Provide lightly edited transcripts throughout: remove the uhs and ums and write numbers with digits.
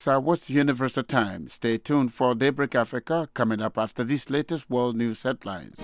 What's Universal Time? Stay tuned for Daybreak Africa coming up after these latest world news headlines.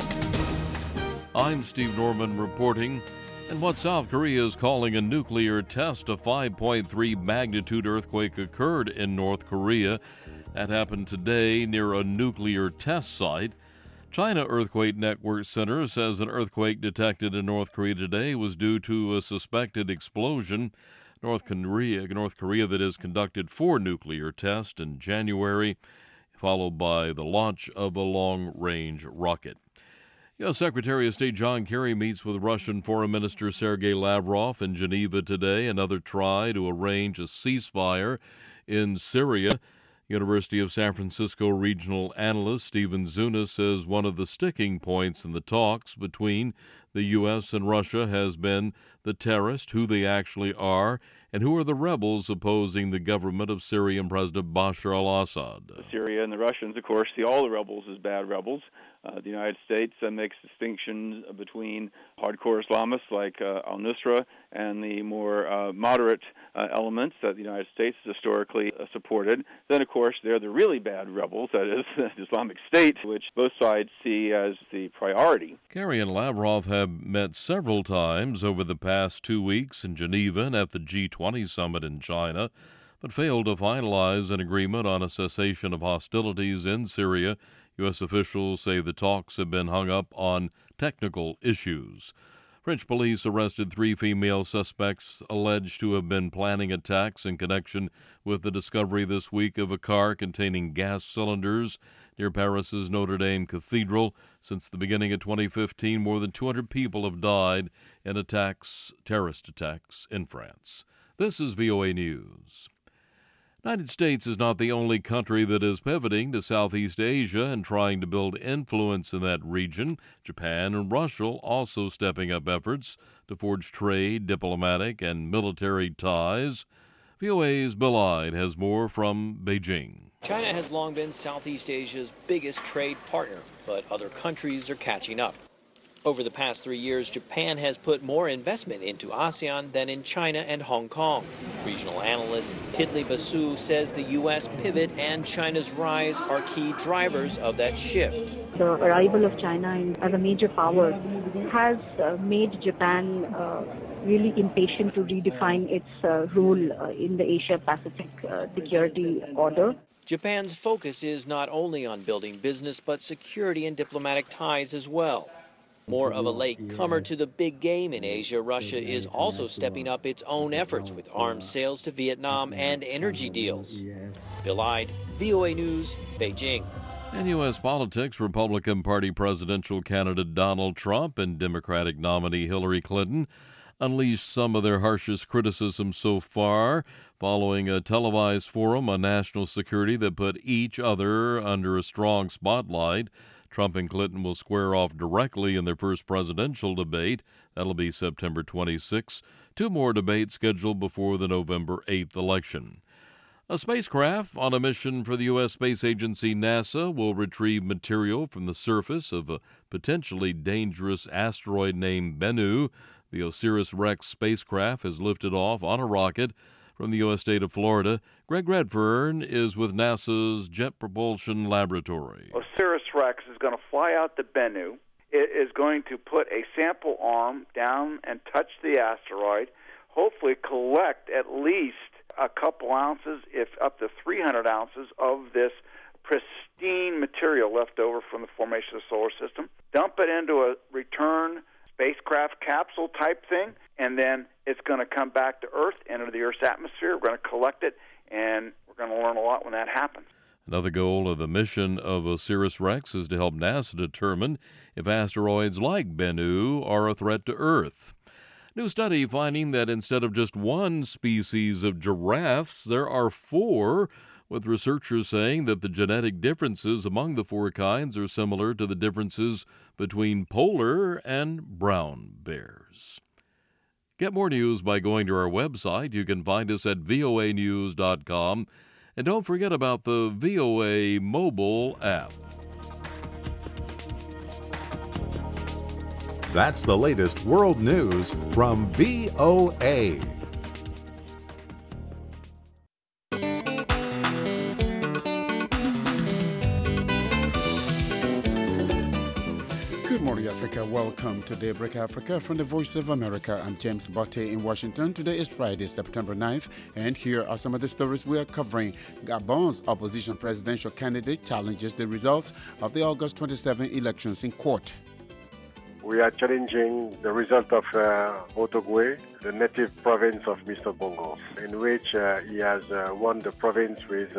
I'm Steve Norman reporting. And what South Korea is calling a nuclear test, a 5.3 magnitude earthquake occurred in North Korea. That happened today near a nuclear test site. China Earthquake Network Center says an earthquake detected in North Korea today was due to a suspected explosion. North Korea that is conducted 4 nuclear tests in January, followed by the launch of a long-range rocket. U.S. Secretary of State John Kerry meets with Russian Foreign Minister Sergei Lavrov in Geneva today, another try to arrange a ceasefire in Syria. University of San Francisco regional analyst Stephen Zunas says one of the sticking points in the talks between the U.S. and Russia has been the terrorists, who they actually are, and who are the rebels opposing the government of Syrian President Bashar al-Assad. Syria and the Russians, of course, see all the rebels as bad rebels. The United States makes distinctions between hardcore Islamists like al-Nusra and the more moderate elements that the United States has historically supported. Then, of course, they're the really bad rebels, that is, the Islamic State, which both sides see as the priority. Kerry and Lavrov have met several times over the past 2 weeks in Geneva and at the G20 summit in China, but failed to finalize an agreement on a cessation of hostilities in Syria. U.S. officials say the talks have been hung up on technical issues. French police arrested 3 female suspects alleged to have been planning attacks in connection with the discovery this week of a car containing gas cylinders near Paris's Notre Dame Cathedral. Since the beginning of 2015, more than 200 people have died in terrorist attacks in France. This is VOA News. The United States is not the only country that is pivoting to Southeast Asia and trying to build influence in that region. Japan and Russia also stepping up efforts to forge trade, diplomatic, and military ties. VOA's Bill Ide has more from Beijing. China has long been Southeast Asia's biggest trade partner, but other countries are catching up. Over the past 3 years, Japan has put more investment into ASEAN than in China and Hong Kong. Regional analyst Tidley Basu says the U.S. pivot and China's rise are key drivers of that shift. The arrival of China as a major power has made Japan really impatient to redefine its role in the Asia-Pacific security order. Japan's focus is not only on building business, but security and diplomatic ties as well. More of a latecomer to the big game in Asia, Russia is also stepping up its own efforts with arms sales to Vietnam and energy deals. Bill Ide, VOA News, Beijing. In U.S. politics, Republican Party presidential candidate Donald Trump and Democratic nominee Hillary Clinton unleashed some of their harshest criticism so far following a televised forum on national security that put each other under a strong spotlight. Trump and Clinton will square off directly in their first presidential debate. That'll be September 26. 2 more debates scheduled before the November 8th election. A spacecraft on a mission for the U.S. Space Agency NASA will retrieve material from the surface of a potentially dangerous asteroid named Bennu. The OSIRIS-REx spacecraft has lifted off on a rocket from the U.S. state of Florida. Greg Redfern is with NASA's Jet Propulsion Laboratory. OSIRIS-REx is going to fly out to Bennu. It is going to put a sample arm down and touch the asteroid, hopefully collect at least a couple ounces, if up to 300 ounces, of this pristine material left over from the formation of the solar system, dump it into a return spacecraft capsule type thing, and then it's going to come back to Earth, enter the Earth's atmosphere. We're going to collect it, and we're going to learn a lot when that happens. Another goal of the mission of OSIRIS-REx is to help NASA determine if asteroids like Bennu are a threat to Earth. New study finding that instead of just 1 species of giraffes, there are 4, with researchers saying that the genetic differences among the 4 kinds are similar to the differences between polar and brown bears. Get more news by going to our website. You can find us at voanews.com. And don't forget about the VOA mobile app. That's the latest world news from VOA. Africa. Welcome to Daybreak Africa from the Voice of America. I'm James Botte in Washington. Today is Friday, September 9th, and here are some of the stories we are covering. Gabon's opposition presidential candidate challenges the results of the August 27 elections in court. We are challenging the result of Haut-Ogooué, the native province of Mr. Bongo, in which he has won the province with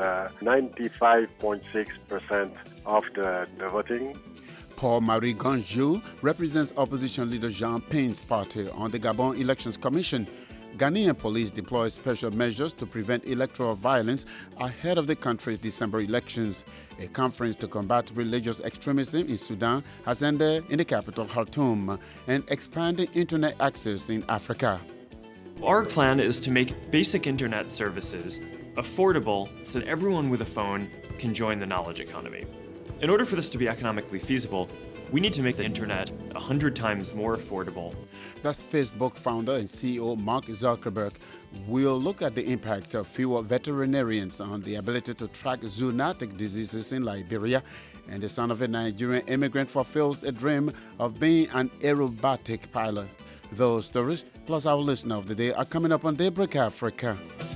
95.6% of the voting. Paul-Marie Ganjou represents opposition leader Jean Pin's party on the Gabon Elections Commission. Ghanaian police deploy special measures to prevent electoral violence ahead of the country's December elections. A conference to combat religious extremism in Sudan has ended in the capital Khartoum, and expanding internet access in Africa. Our plan is to make basic internet services affordable so that everyone with a phone can join the knowledge economy. In order for this to be economically feasible, we need to make the internet 100 times more affordable. That's Facebook founder and CEO Mark Zuckerberg. We'll look at the impact of fewer veterinarians on the ability to track zoonotic diseases in Liberia. And the son of a Nigerian immigrant fulfills a dream of being an aerobatic pilot. Those stories, plus our listener of the day, are coming up on Daybreak Africa.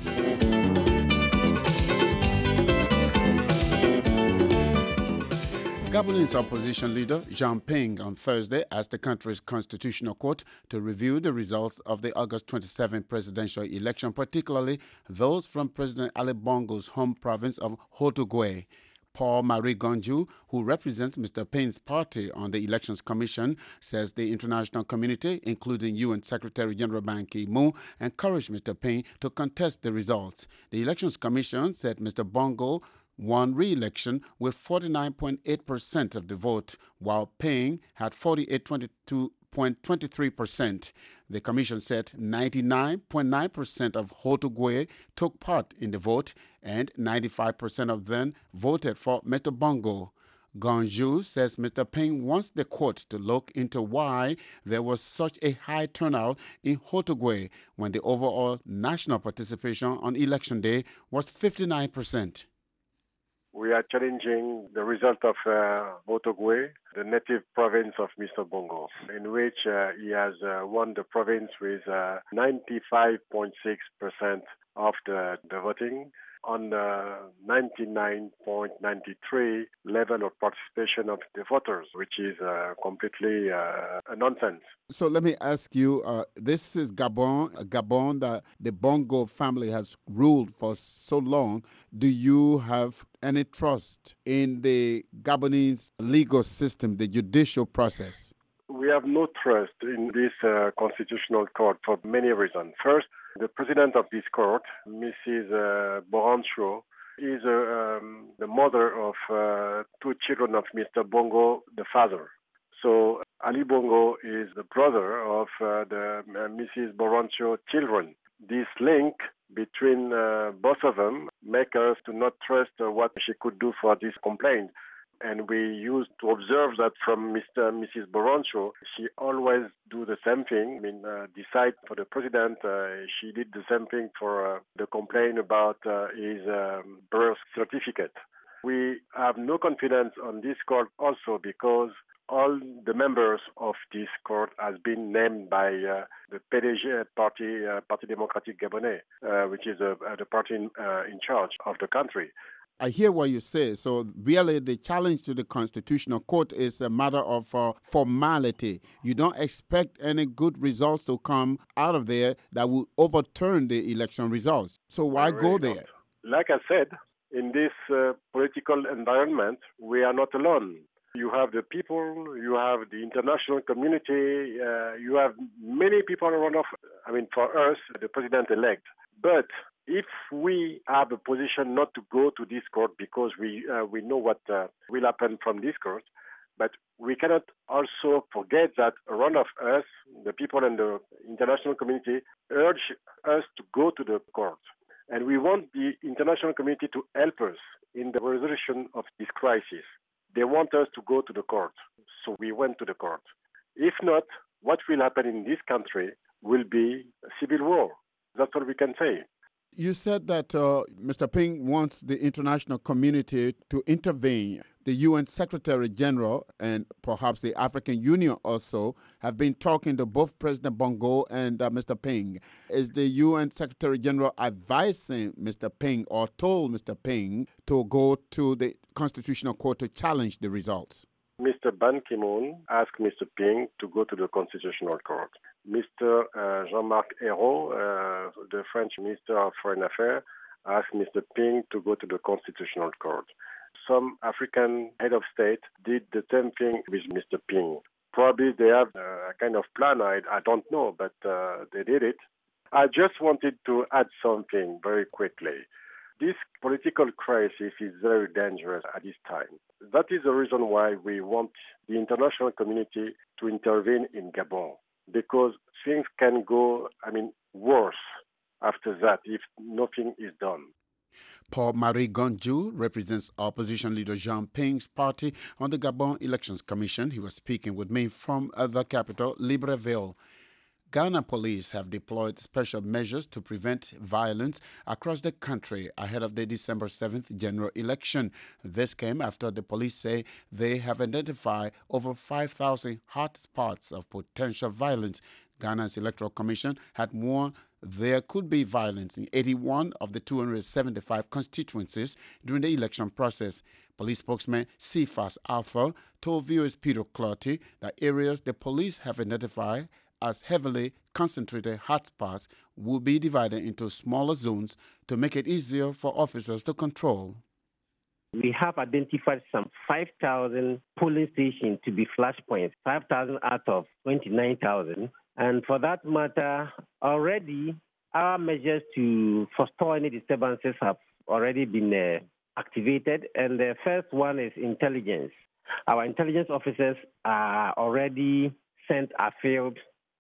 Gabonese opposition leader Jean Ping on Thursday asked the country's constitutional court to review the results of the August 27 presidential election, particularly those from President Ali Bongo's home province of Haut-Ogooué. Paul-Marie Ganjou, who represents Mr. Ping's party on the Elections Commission, says the international community, including UN Secretary General Ban Ki-moon, encouraged Mr. Ping to contest the results. The Elections Commission said Mr. Bongo won re-election with 49.8% of the vote, while Ping had 48.23%. The commission said 99.9% of Haut-Ogooué took part in the vote, and 95% of them voted for Mr. Bongo. Ganjou says Mr. Ping wants the court to look into why there was such a high turnout in Haut-Ogooué when the overall national participation on election day was 59%. We are challenging the result of Haut-Ogooué, the native province of Mr. Bongo, in which he has won the province with 95.6% of the voting on the 99.93 level of participation of the voters, which is completely a nonsense. So let me ask you, this is Gabon that the Bongo family has ruled for so long. Do you have any trust in the Gabonese legal system, the judicial process? We have no trust in this constitutional court for many reasons. First, the president of this court, Mrs. Borancho, is the mother of two children of Mr. Bongo, the father. So Ali Bongo is the brother of the Mrs. Borancho children. This link between both of them makes us to not trust what she could do for this complaint. And we used to observe that from Mrs. Borancho, she always do the same thing. Decide for the president, she did the same thing for the complaint about his birth certificate. We have no confidence on this court also because all the members of this court has been named by the PDG party, Parti Démocratique Gabonais, which is the party in charge of the country. I hear what you say. So really the challenge to the Constitutional Court is a matter of formality. You don't expect any good results to come out of there that will overturn the election results. So why go there? Like I said, in this political environment, we are not alone. You have the people, you have the international community, you have many people around for us, the president-elect. But if we have a position not to go to this court because we know what will happen from this court, but we cannot also forget that around of us, the people in the international community urge us to go to the court. And we want the international community to help us in the resolution of this crisis. They want us to go to the court. So we went to the court. If not, what will happen in this country will be a civil war. That's what we can say. You said that Mr. Ping wants the international community to intervene. The UN Secretary General and perhaps the African Union also have been talking to both President Bongo and Mr. Ping. Is the UN Secretary General advising Mr. Ping or told Mr. Ping to go to the Constitutional Court to challenge the results? Mr. Ban Ki-moon asked Mr. Ping to go to the Constitutional Court. Mr. Jean-Marc Ayrault, the French Minister of Foreign Affairs, asked Mr. Ping to go to the Constitutional Court. Some African head of state did the same thing with Mr. Ping. Probably they have a kind of plan, I don't know, but they did it. I just wanted to add something very quickly. This political crisis is very dangerous at this time. That is the reason why we want the international community to intervene in Gabon, because things can go, worse after that if nothing is done. Paul-Marie Gondju represents opposition leader Jean Ping's party on the Gabon Elections Commission. He was speaking with me from the capital, Libreville. Ghana police have deployed special measures to prevent violence across the country ahead of the December 7th general election. This came after the police say they have identified over 5,000 hotspots of potential violence. Ghana's Electoral Commission had warned there could be violence in 81 of the 275 constituencies during the election process. Police spokesman Cephas Alpha told viewers Peter Clotty that areas the police have identified as heavily concentrated hotspots will be divided into smaller zones to make it easier for officers to control. We have identified some 5,000 polling stations to be flashpoints, 5,000 out of 29,000. And for that matter, already our measures to forestall any disturbances have already been activated. And the first one is intelligence. Our intelligence officers are already sent afield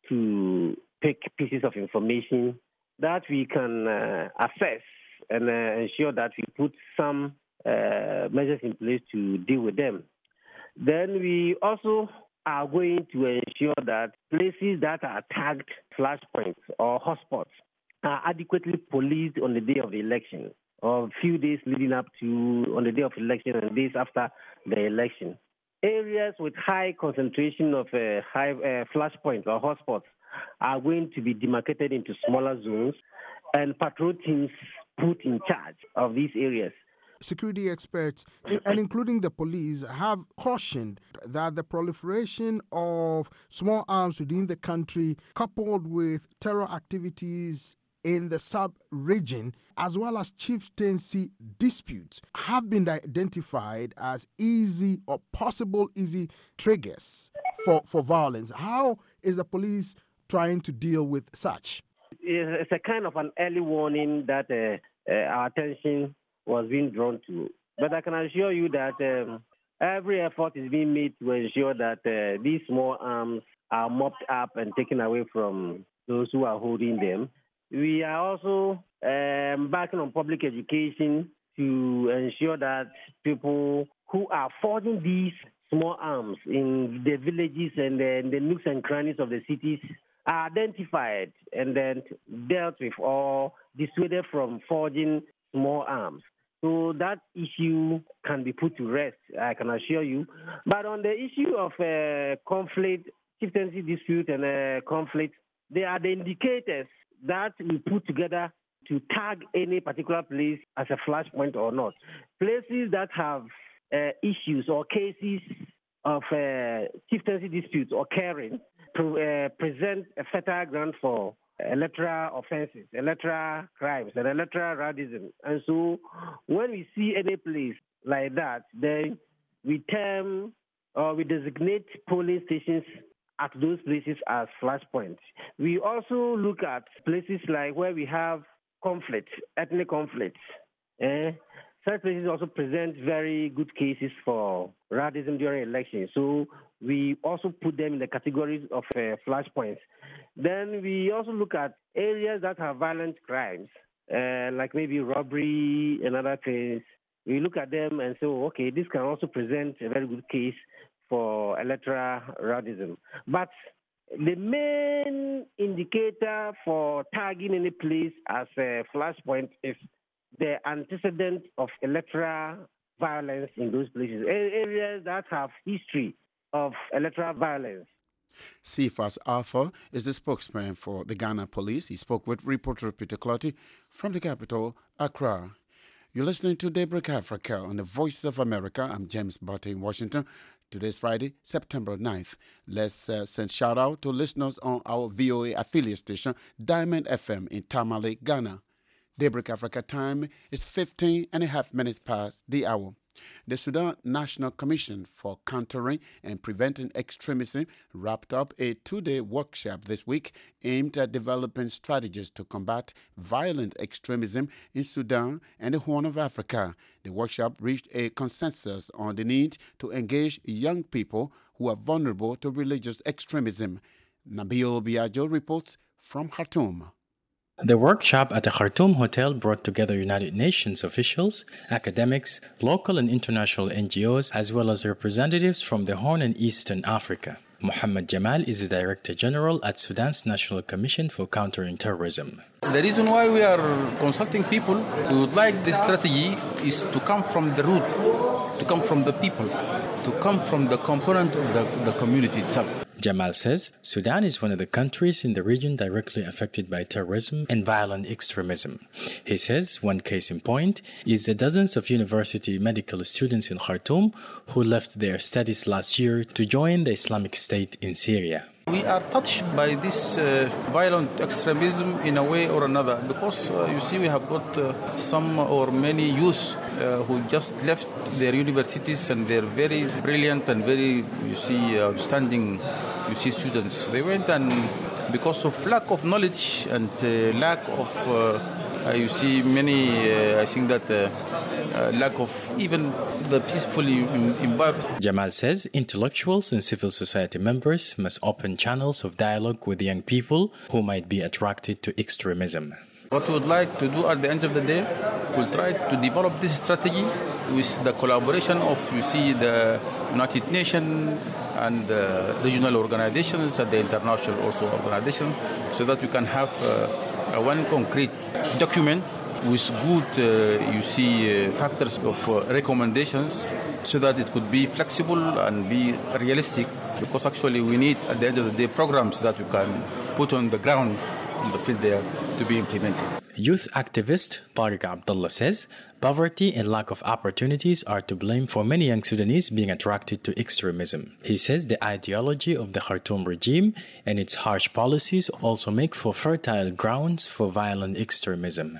to pick pieces of information that we can assess and ensure that we put some measures in place to deal with them. Then we also are going to ensure that places that are tagged flashpoints or hotspots are adequately policed on the day of the election, or a few days leading up to on the day of election and days after the election. Areas with high concentration of high flashpoints or hotspots are going to be demarcated into smaller zones and patrol teams put in charge of these areas. Security experts, and including the police, have cautioned that the proliferation of small arms within the country, coupled with terror activities in the sub-region, as well as chieftaincy disputes, have been identified as easy or possible easy triggers for violence. How is the police trying to deal with such? It's a kind of an early warning that our attention was being drawn to. But I can assure you that every effort is being made to ensure that these small arms are mopped up and taken away from those who are holding them. We are also embarking on public education to ensure that people who are forging these small arms in the villages and the nooks and crannies of the cities are identified and then dealt with or dissuaded from forging small arms. So that issue can be put to rest, I can assure you. But on the issue of conflict, chieftaincy dispute and conflict, they are the indicators that we put together to tag any particular place as a flashpoint or not. Places that have issues or cases of chieftaincy disputes occurring present a fertile ground for electoral offenses, electoral crimes, and electoral radicalism. And so when we see any place like that, then we term or we designate polling stations at those places as flashpoints. We also look at places like where we have conflict, ethnic conflicts. Such places also present very good cases for radicalism during elections. So we also put them in the categories of flashpoints. Then we also look at areas that have violent crimes, like maybe robbery and other things. We look at them and say, okay, this can also present a very good case for electoral radicalism. But the main indicator for tagging any place as a flashpoint is the antecedent of electoral violence in those places, areas that have history of electoral violence. Cephas Arthur is the spokesman for the Ghana Police. He spoke with reporter Peter Clotty from the capital, Accra. You're listening to Daybreak Africa on the Voice of America. I'm James Butte in Washington. Today's Friday, September 9th. Let's send shout out to listeners on our VOA affiliate station, Diamond FM in Tamale, Ghana. Daybreak Africa time is 15 and a half minutes past the hour. The Sudan National Commission for Countering and Preventing Extremism wrapped up a 2-day workshop this week aimed at developing strategies to combat violent extremism in Sudan and the Horn of Africa. The workshop reached a consensus on the need to engage young people who are vulnerable to religious extremism. Nabil Biagio reports from Khartoum. The workshop at the Khartoum Hotel brought together United Nations officials, academics, local and international NGOs, as well as representatives from the Horn and Eastern Africa. Mohammed Jamal is the Director General at Sudan's National Commission for Countering Terrorism. The reason why we are consulting people who would like this strategy is to come from the root, to come from the people, to come from the component of the community itself. Jamal says Sudan is one of the countries in the region directly affected by terrorism and violent extremism. He says one case in point is the dozens of university medical students in Khartoum who left their studies last year to join the Islamic State in Syria. We are touched by this violent extremism in a way or another because you see we have got some or many youth who just left their universities and they're very brilliant and very, outstanding, students. They went and because of lack of knowledge and lack of, lack of even the peaceful environment. Jamal says intellectuals and civil society members must open channels of dialogue with young people who might be attracted to extremism. What we would like to do at the end of the day, we'll try to develop this strategy with the collaboration of, the United Nations and the regional organizations and the international also organizations, so that we can have one concrete document with good, factors of recommendations so that it could be flexible and be realistic, because actually we need, at the end of the day, programs that we can put on the ground in the field there to be implemented. Youth activist Tariq Abdullah says poverty and lack of opportunities are to blame for many young Sudanese being attracted to extremism. He says the ideology of the Khartoum regime and its harsh policies also make for fertile grounds for violent extremism.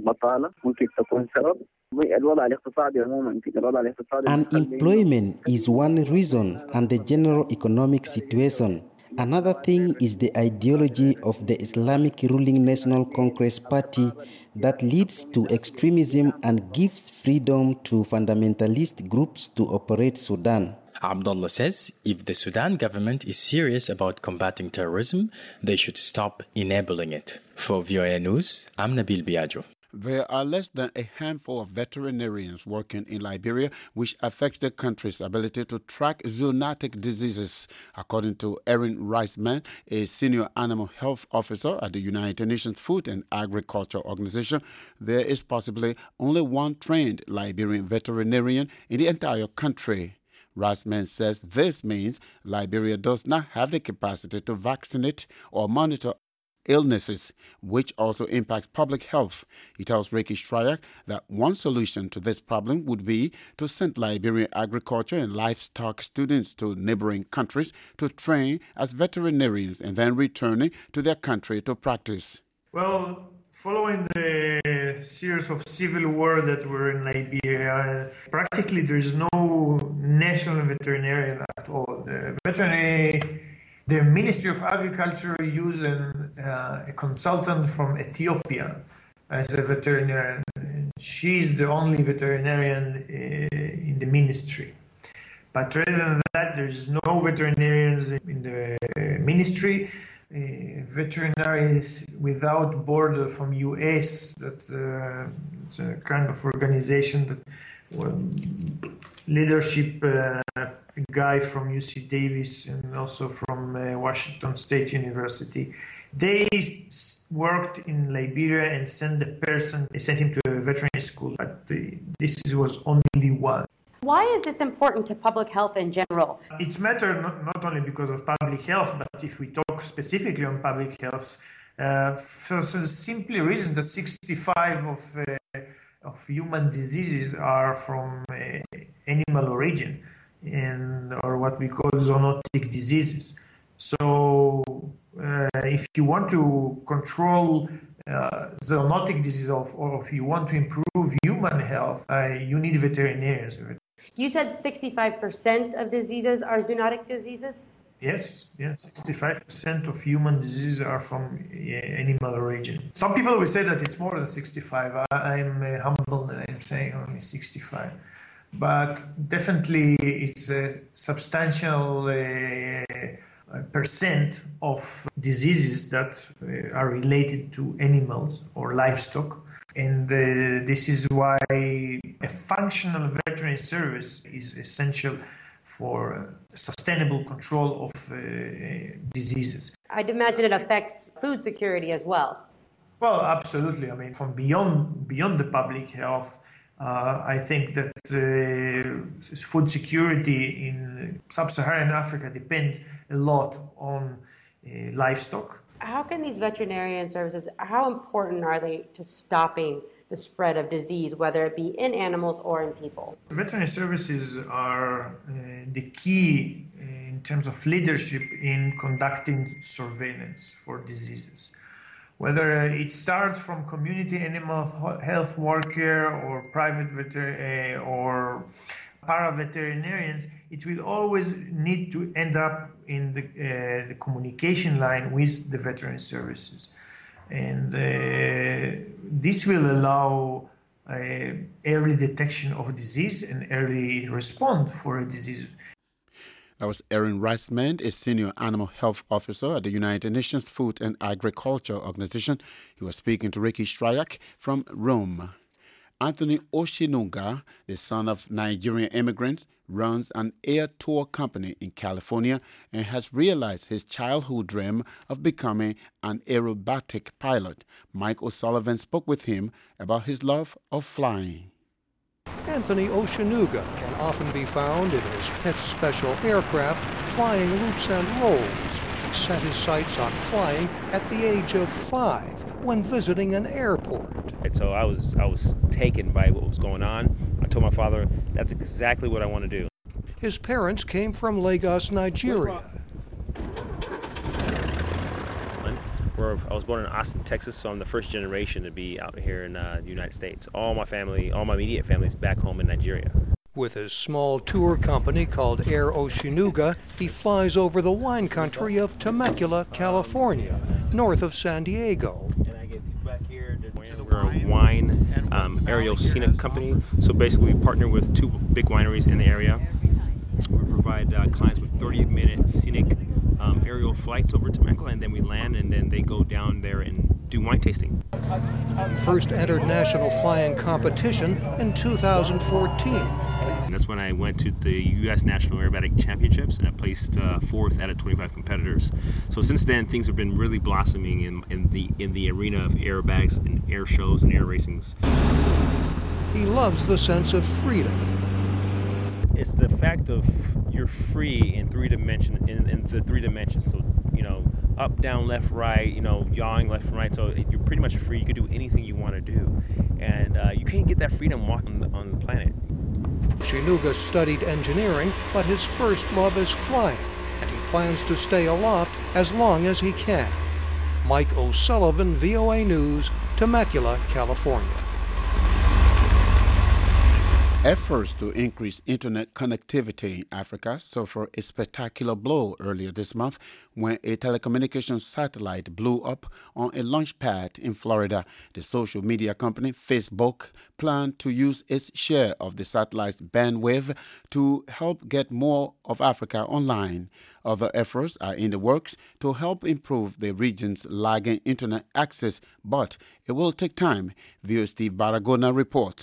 Unemployment is one reason, and the general economic situation. Another thing is the ideology of the Islamic ruling National Congress Party that leads to extremism and gives freedom to fundamentalist groups to operate Sudan. Abdullah says if the Sudan government is serious about combating terrorism, they should stop enabling it. For VOA News, I'm Nabil Biagio. There are less than a handful of veterinarians working in Liberia, which affects the country's ability to track zoonotic diseases. According to Erin Riceman, a senior animal health officer at the United Nations Food and Agriculture Organization, there is possibly only one trained Liberian veterinarian in the entire country. Riceman says this means Liberia does not have the capacity to vaccinate or monitor illnesses, which also impact public health. He tells Ricky Shryak that one solution to this problem would be to send Liberian agriculture and livestock students to neighboring countries to train as veterinarians and then returning to their country to practice. Well, following the series of civil war that were in Liberia, practically there is no national veterinarian at all. The Ministry of Agriculture used a consultant from Ethiopia as a veterinarian. She's the only veterinarian in the ministry. But rather than that, there's no veterinarians in the ministry. Veterinaries Without Border from US, that it's a kind of organization that leadership guy from UC Davis and also from Washington State University. They worked in Liberia and sent him to a veterinary school, but this was only one. Why is this important to public health in general? It's matter not only because of public health, but if we talk specifically on public health, for the simple reason that 65 of human diseases are from animal origin, or what we call zoonotic diseases. So if you want to control zoonotic disease or if you want to improve human health, you need veterinarians. You said 65% of diseases are zoonotic diseases? Yes, 65% of human diseases are from animal origin. Some people will say that it's more than 65. I'm humble and I'm saying only 65. But definitely it's a substantial percent of diseases that are related to animals or livestock. And this is why a functional veterinary service is essential for sustainable control of diseases. I'd imagine it affects food security as well. Well, absolutely. I mean, from beyond the public health, I think that food security in sub-Saharan Africa depends a lot on livestock. How can these veterinarian services, how important are they to stopping the spread of disease, whether it be in animals or in people? Veterinary services are the key in terms of leadership in conducting surveillance for diseases. Whether it starts from community animal health worker or private veterinary or para-veterinarians, it will always need to end up in the communication line with the veterinary services. And this will allow early detection of disease and early response for a disease. That was Erin Reisman, a senior animal health officer at the United Nations Food and Agriculture Organization. He was speaking to Ricky Stryak from Rome. Anthony Oshinunga, the son of Nigerian immigrants, runs an air tour company in California and has realized his childhood dream of becoming an aerobatic pilot. Mike O'Sullivan spoke with him about his love of flying. Anthony Oshinunga can often be found in his pet special aircraft flying loops and rolls. He set his sights on flying at the age of 5 when visiting an airport. And so I was taken by what was going on. I told my father, that's exactly what I want to do. His parents came from Lagos, Nigeria. I was born in Austin, Texas, so I'm the first generation to be out here in the United States. All my immediate family is back home in Nigeria. With his small tour company called Air Oshinunga, he flies over the wine country of Temecula, California, north of San Diego. We're a wine aerial scenic company, so basically we partner with 2 big wineries in the area. We provide clients with 30-minute scenic aerial flights over Temecula, and then we land, and then they go down there and do wine tasting. He first entered national flying competition in 2014. And that's when I went to the U.S. National Aerobatic Championships, and I placed 4th out of 25 competitors. So since then, things have been really blossoming in the arena of aerobatics and air shows and air racings. He loves the sense of freedom. It's the fact of you're free in 3 dimensions. In the 3 dimensions, so up, down, left, right. Yawing left and right. So you're pretty much free. You can do anything you want to do, and you can't get that freedom walking on the planet. Oshinunga studied engineering, but his first love is flying, and he plans to stay aloft as long as he can. Mike O'Sullivan, VOA News, Temecula, California. Efforts to increase internet connectivity in Africa suffered a spectacular blow earlier this month when a telecommunications satellite blew up on a launch pad in Florida. The social media company Facebook planned to use its share of the satellite's bandwidth to help get more of Africa online. Other efforts are in the works to help improve the region's lagging internet access, but it will take time, VOA Steve Baragona reports.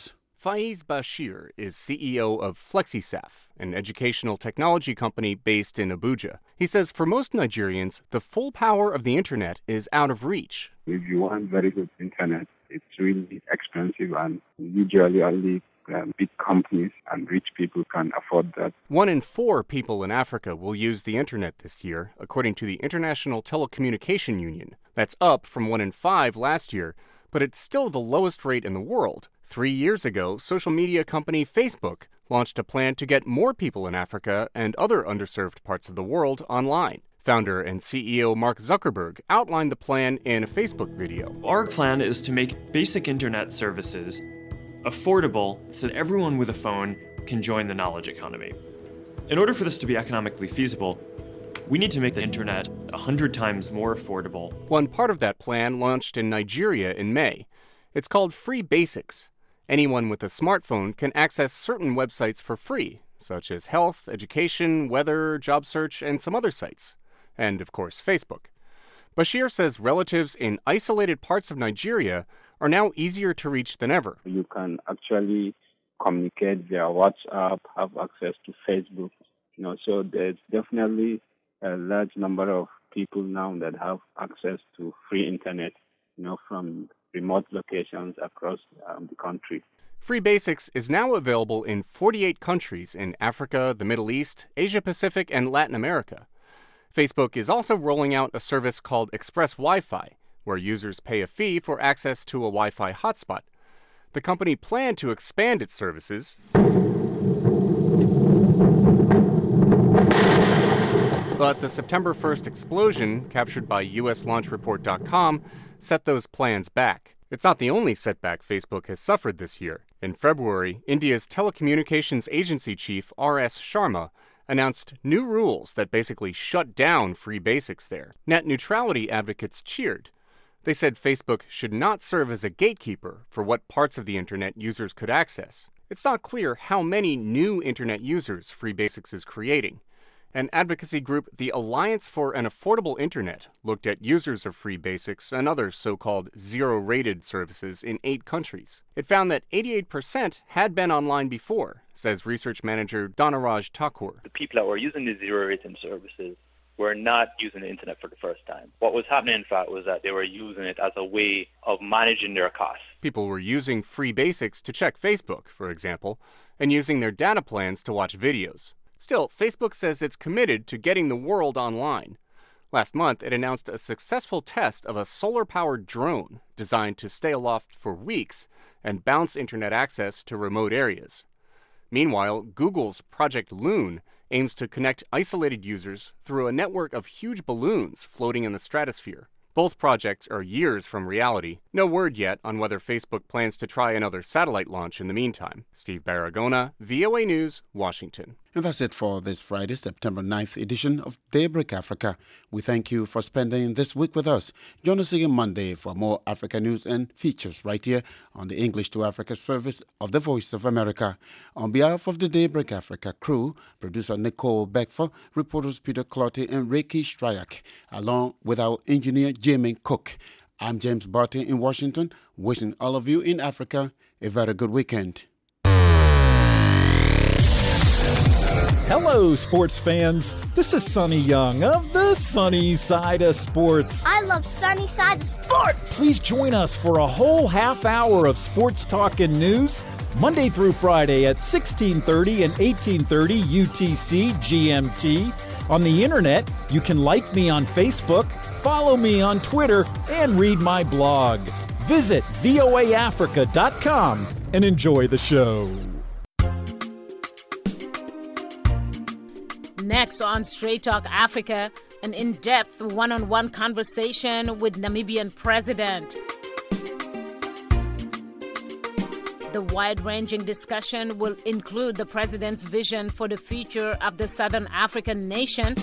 Faiz Bashir is CEO of FlexiSaf, an educational technology company based in Abuja. He says for most Nigerians, the full power of the internet is out of reach. If you want very good internet, it's really expensive, and usually only big companies and rich people can afford that. 1 in 4 people in Africa will use the internet this year, according to the International Telecommunication Union. That's up from 1 in 5 last year, but it's still the lowest rate in the world. 3 years ago, social media company Facebook launched a plan to get more people in Africa and other underserved parts of the world online. Founder and CEO Mark Zuckerberg outlined the plan in a Facebook video. Our plan is to make basic internet services affordable so that everyone with a phone can join the knowledge economy. In order for this to be economically feasible, we need to make the internet 100 times more affordable. One part of that plan launched in Nigeria in May. It's called Free Basics. Anyone with a smartphone can access certain websites for free, such as health, education, weather, job search, and some other sites. And, of course, Facebook. Bashir says relatives in isolated parts of Nigeria are now easier to reach than ever. You can actually communicate via WhatsApp, have access to Facebook. So there's definitely a large number of people now that have access to free internet, from remote locations across the country. Free Basics is now available in 48 countries in Africa, the Middle East, Asia Pacific, and Latin America. Facebook is also rolling out a service called Express Wi-Fi, where users pay a fee for access to a Wi-Fi hotspot. The company planned to expand its services, but the September 1st explosion, captured by USLaunchReport.com, set those plans back. It's not the only setback Facebook has suffered this year. In February, India's telecommunications agency chief R.S. Sharma announced new rules that basically shut down Free Basics there. Net neutrality advocates cheered. They said Facebook should not serve as a gatekeeper for what parts of the internet users could access. It's not clear how many new internet users Free Basics is creating. An advocacy group, the Alliance for an Affordable Internet, looked at users of Free Basics and other so-called zero-rated services in 8 countries. It found that 88% had been online before, says research manager Dhanaraj Thakur. The people that were using the zero-rated services were not using the internet for the first time. What was happening, in fact, was that they were using it as a way of managing their costs. People were using Free Basics to check Facebook, for example, and using their data plans to watch videos. Still, Facebook says it's committed to getting the world online. Last month, it announced a successful test of a solar-powered drone designed to stay aloft for weeks and bounce internet access to remote areas. Meanwhile, Google's Project Loon aims to connect isolated users through a network of huge balloons floating in the stratosphere. Both projects are years from reality. No word yet on whether Facebook plans to try another satellite launch in the meantime. Steve Baragona, VOA News, Washington. And that's it for this Friday, September 9th edition of Daybreak Africa. We thank you for spending this week with us. Join us again Monday for more Africa news and features right here on the English to Africa service of the Voice of America. On behalf of the Daybreak Africa crew, producer Nicole Beckfer, reporters Peter Clotty and Reiki Stryak, along with our engineer Jamie Cook. I'm James Barty in Washington, wishing all of you in Africa a very good weekend. Hello, sports fans. This is Sonny Young of the Sunny Side of Sports. I love Sunny Side of Sports. Please join us for a whole half hour of sports talk and news, Monday through Friday at 1630 and 1830 UTC GMT. On the internet, you can like me on Facebook, follow me on Twitter, and read my blog. Visit voaafrica.com and enjoy the show. Next on Straight Talk Africa, an in-depth one-on-one conversation with Namibian President. The wide-ranging discussion will include the president's vision for the future of the Southern African nation.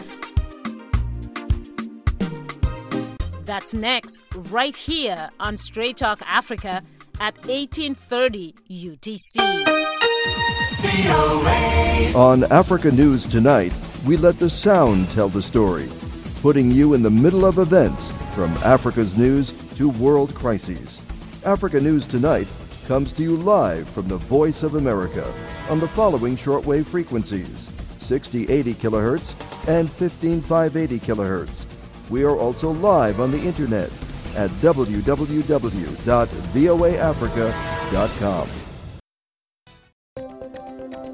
That's next, right here on Straight Talk Africa at 1830 UTC. On Africa News Tonight, we let the sound tell the story, putting you in the middle of events from Africa's news to world crises. Africa News Tonight comes to you live from the Voice of America on the following shortwave frequencies: 6080 kilohertz and 15580 kilohertz. We are also live on the internet at www.voaafrica.com.